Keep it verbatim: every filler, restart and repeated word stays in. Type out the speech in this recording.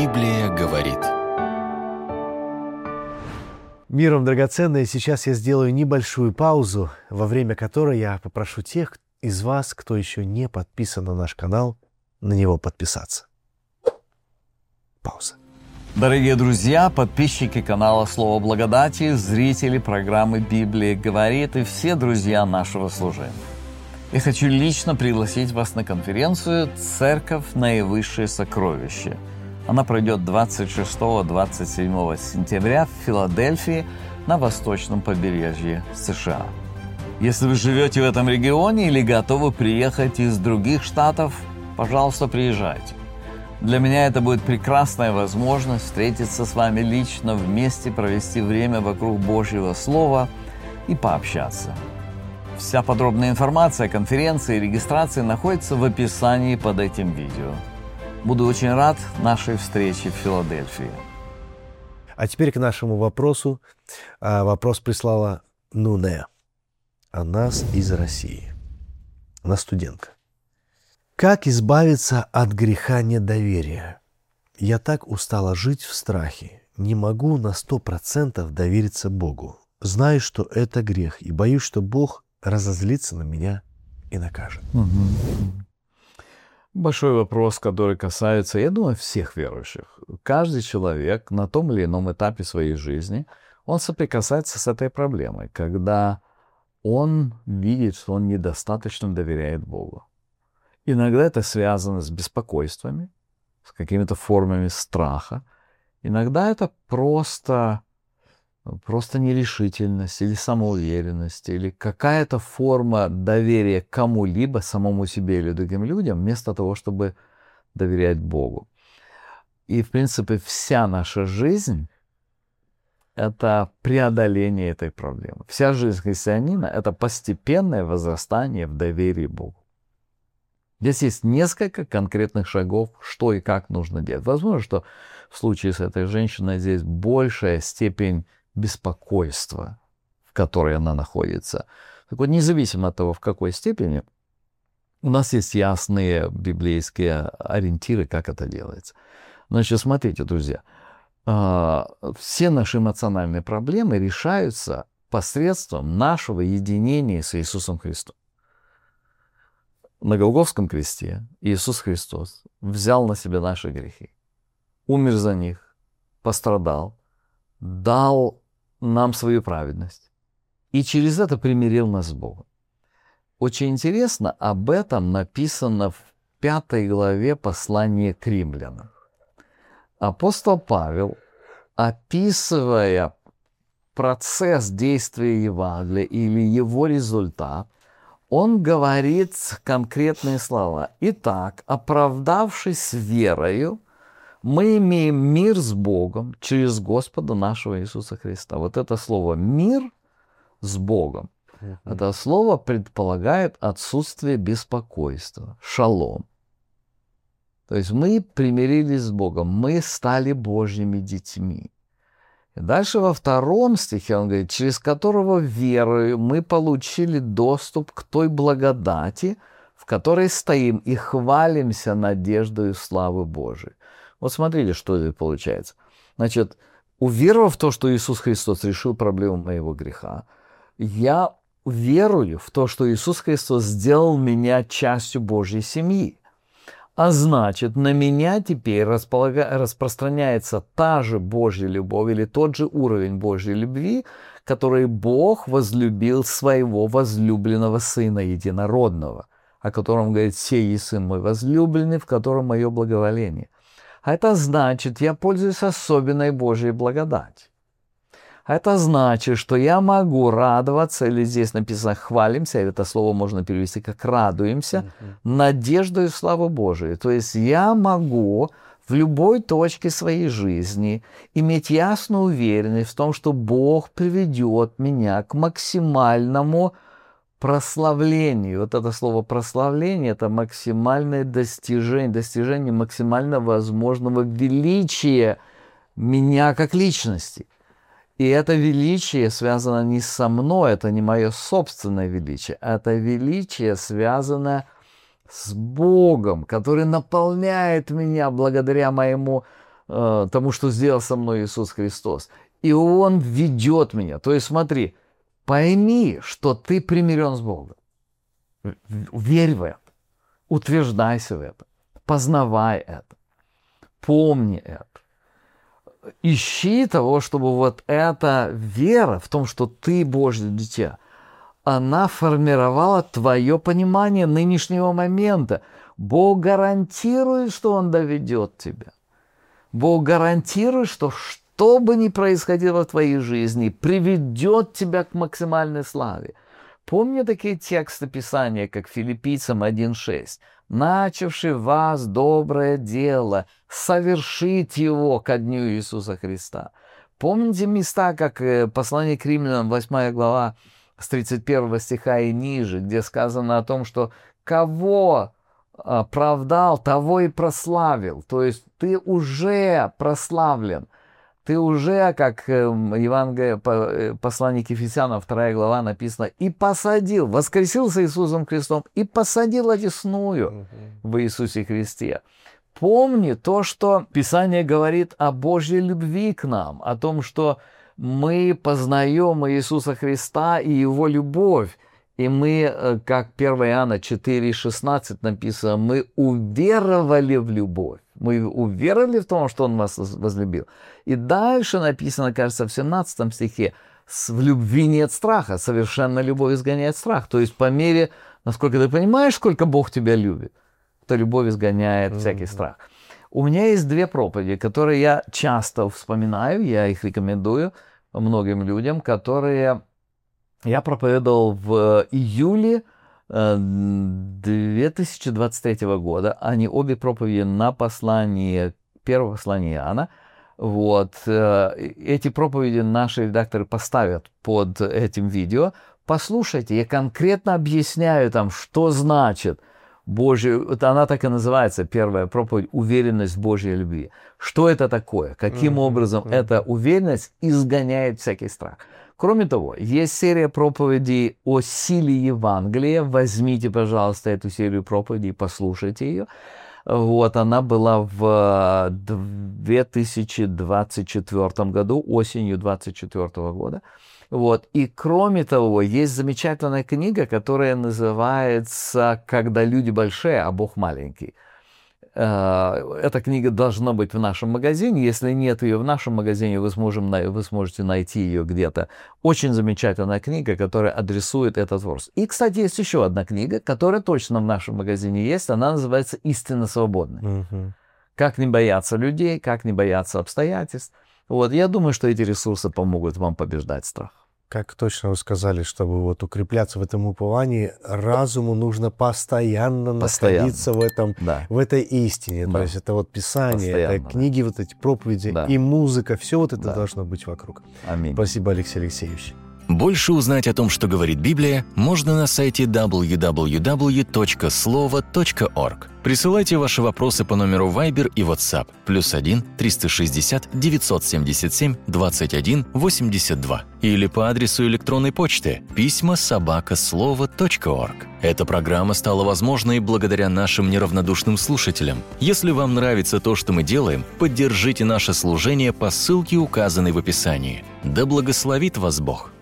Библия говорит. Миром драгоценные, сейчас я сделаю небольшую паузу, во время которой я попрошу тех из вас, кто еще не подписан на наш канал, на него подписаться. Пауза. Дорогие друзья, подписчики канала «Слово благодати», зрители программы «Библия говорит» и все друзья нашего служения. Я хочу лично пригласить вас на конференцию «Церковь. Наивысшее сокровище». Она пройдет двадцать шестого — двадцать седьмого сентября в Филадельфии на восточном побережье США. Если вы живете в этом регионе или готовы приехать из других штатов, пожалуйста, приезжайте. Для меня это будет прекрасная возможность встретиться с вами лично, вместе провести время вокруг Божьего Слова и пообщаться. Вся подробная информация о конференции и регистрации находится в описании под этим видео. Буду очень рад нашей встрече в Филадельфии. А теперь к нашему вопросу. Вопрос прислала Нуне. Она из России. Она студентка. Как избавиться от греха недоверия? Я так устала жить в страхе. Не могу на сто процентов довериться Богу. Знаю, что это грех, и боюсь, что Бог разозлится на меня и накажет. Угу. Большой вопрос, который касается, я думаю, всех верующих. Каждый человек на том или ином этапе своей жизни, он соприкасается с этой проблемой, когда он видит, что он недостаточно доверяет Богу. Иногда это связано с беспокойствами, с какими-то формами страха. Иногда это просто, просто нерешительность или самоуверенность, или какая-то форма доверия кому-либо, самому себе или другим людям, вместо того, чтобы доверять Богу. И, в принципе, вся наша жизнь — это преодоление этой проблемы. Вся жизнь христианина — это постепенное возрастание в доверии Богу. Здесь есть несколько конкретных шагов, что и как нужно делать. Возможно, что в случае с этой женщиной здесь большая степень беспокойства, в которой она находится. Так вот, независимо от того, в какой степени, у нас есть ясные библейские ориентиры, как это делается. Значит, смотрите, друзья, все наши эмоциональные проблемы решаются посредством нашего единения с Иисусом Христом. На Голгофском кресте Иисус Христос взял на себя наши грехи, умер за них, пострадал, дал нам свою праведность и через это примирил нас с Богом. Очень интересно, об этом написано в пятой главе послания к римлянам. Апостол Павел, описывая процесс действия Евангелия или его результат, он говорит конкретные слова. Итак, оправдавшись верою, мы имеем мир с Богом через Господа нашего Иисуса Христа. Вот это слово «мир» с Богом, uh-huh. это слово предполагает отсутствие беспокойства, шалом. То есть мы примирились с Богом, мы стали Божьими детьми. И дальше во втором стихе он говорит, через которого верою мы получили доступ к той благодати, в которой стоим и хвалимся надеждою славы Божией. Вот смотрите, что это получается. Значит, уверовав в то, что Иисус Христос решил проблему моего греха, я верую в то, что Иисус Христос сделал меня частью Божьей семьи. А значит, на меня теперь располага... распространяется та же Божья любовь или тот же уровень Божьей любви, который Бог возлюбил своего возлюбленного Сына Единородного, о котором говорит «Сей Сын мой возлюбленный, в котором мое благоволение». А это значит, я пользуюсь особенной Божьей благодатью. А это значит, что я могу радоваться, или здесь написано «хвалимся», это слово можно перевести как «радуемся», uh-huh. надеждой и славой Божией. То есть я могу в любой точке своей жизни иметь ясную уверенность в том, что Бог приведет меня к максимальному прославлению. Вот это слово «прославление» — это максимальное достижение, достижение максимально возможного величия меня как личности. И это величие связано не со мной, это не мое собственное величие, это величие связано с Богом, который наполняет меня благодаря моему э, тому, что сделал со мной Иисус Христос. И Он ведет меня. То есть смотри, пойми, что ты примирен с Богом. Верь в это. Утверждайся в этом. Познавай это. Помни это. Ищи того, чтобы вот эта вера в том, что ты Божье дитя, она формировала твое понимание нынешнего момента. Бог гарантирует, что Он доведет тебя. Бог гарантирует, что что бы ни происходило в твоей жизни, приведет тебя к максимальной славе. Помни такие тексты Писания, как Филиппийцам один шесть. «Начавший в вас доброе дело, совершить его ко дню Иисуса Христа». Помните места, как послание к Римлянам, восьмая глава, с тридцать первого стиха и ниже, где сказано о том, что «кого оправдал, того и прославил». То есть ты уже прославлен. Ты уже, как Евангелие, послание к Ефесянам, вторая глава написано, «и посадил», воскресился Иисусом Христом, «и посадил одесную uh-huh. в Иисусе Христе». Помни то, что Писание говорит о Божьей любви к нам, о том, что мы познаем Иисуса Христа и Его любовь. И мы, как первое Иоанна четыре шестнадцать написано, мы уверовали в любовь. Мы уверовали в том, что Он нас возлюбил. И дальше написано, кажется, в семнадцатом стихе, в любви нет страха, совершенно любовь изгоняет страх. То есть по мере, насколько ты понимаешь, сколько Бог тебя любит, то любовь изгоняет mm-hmm. всякий страх. У меня есть две проповеди, которые я часто вспоминаю, я их рекомендую многим людям, которые я проповедовал в июле две тысячи двадцать третьего года. Они обе проповеди на послание, первое послание Иоанна. Вот. Эти проповеди наши редакторы поставят под этим видео. Послушайте, я конкретно объясняю там, что значит Божья, она так и называется, первая проповедь, уверенность в Божьей любви. Что это такое? Каким mm-hmm. образом mm-hmm. эта уверенность изгоняет всякий страх? Кроме того, есть серия проповедей о силе Евангелия. Возьмите, пожалуйста, эту серию проповедей и послушайте ее. Вот, она была в две тысячи двадцать четвёртом году, осенью двадцать четвёртого года. Вот. И кроме того, есть замечательная книга, которая называется «Когда люди большие, а Бог маленький». Эта книга должна быть в нашем магазине. Если нет ее в нашем магазине, вы, сможем, вы сможете найти ее где-то. Очень замечательная книга, которая адресует этот вопрос. И, кстати, есть еще одна книга, которая точно в нашем магазине есть. Она называется «Истинно свободный». Угу. Как не бояться людей, как не бояться обстоятельств. Вот. Я думаю, что эти ресурсы помогут вам побеждать страх. Как точно вы сказали, чтобы вот укрепляться в этом уповании, разуму нужно постоянно, постоянно. находиться в, этом, да. в этой истине. Да. То есть это вот Писание, постоянно, это книги, да. вот эти проповеди да. и музыка, все вот это да. должно быть вокруг. Аминь. Спасибо, Алексей Алексеевич. Больше узнать о том, что говорит Библия, можно на сайте дабл ю дабл ю дабл ю точка слово точка орг. Присылайте ваши вопросы по номеру Viber и WhatsApp плюс один триста шестьдесят девятьсот семьдесят семь двадцать один восемьдесят два или по адресу электронной почты письма собака слово точка орг. Эта программа стала возможной благодаря нашим неравнодушным слушателям. Если вам нравится то, что мы делаем, поддержите наше служение по ссылке, указанной в описании. Да благословит вас Бог!